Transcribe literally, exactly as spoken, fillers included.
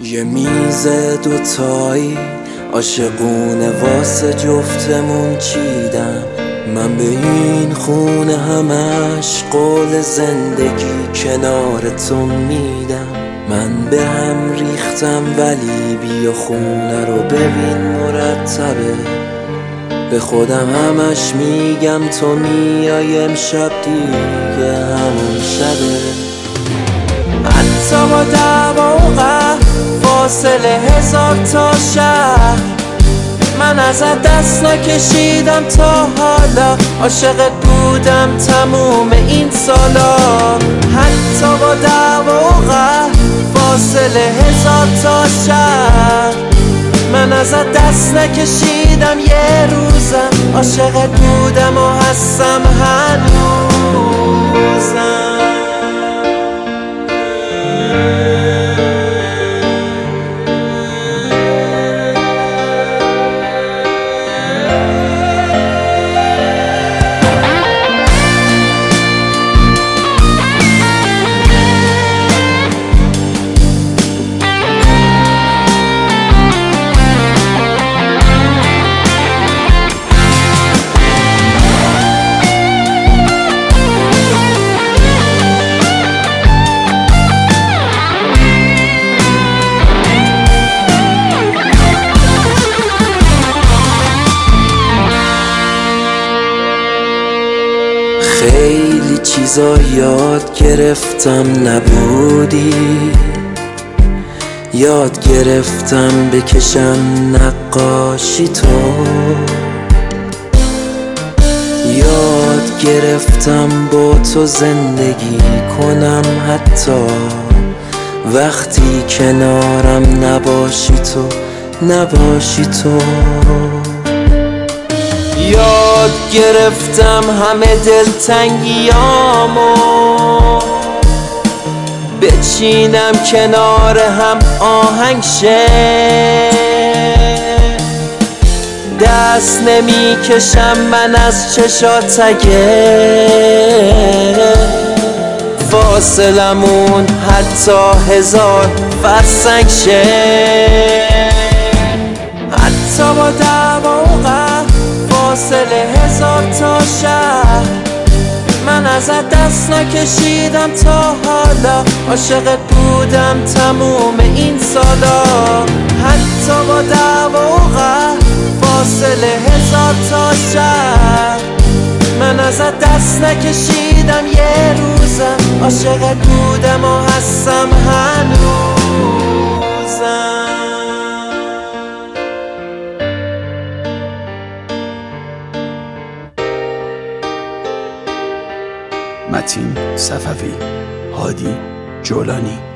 یه میز دوتایی عاشقونه واسه جفتمون چیدم. من به این خونه همش قول زندگی کنار تو میدم. من به هم ریختم ولی بیا خونه رو ببین مرتبه. به خودم همش میگم تو میای امشب دیگه همون شبه. حتی با دعوا و قهر فاصله هزار تا شهر، من ازت دست نکشیدم تا حالا. عاشقت بودم تموم این سالا. حتی با دعوا و قهر فاصله هزار تا شهر، من ازت دست نکشیدم یه روزم. عاشقت بودم و هستم هنوزم. خیلی چیزا یاد گرفتم نبودی، یاد گرفتم بکشم نقاشی تو، یاد گرفتم با تو زندگی کنم حتی وقتی کنارم نباشی تو، نباشی تو. یاد گرفتم همه دلتنگیامو بچینم کنار هم آهنگ شه. دست نمی کشم من از چشات اگه فاصلمون حتی هزار فرسنگ شه. حتی با دعوا و قهر فاصله هزار تا شهر، من ازت دست نکشیدم تا حالا. عاشقت بودم تموم این سالا. حتی با دعوا و قهر فاصله هزار تا شهر، من ازت دست نکشیدم یه روزم. عاشقت بودم و هستم هنوزم. متین صفوی، هادی جولانی.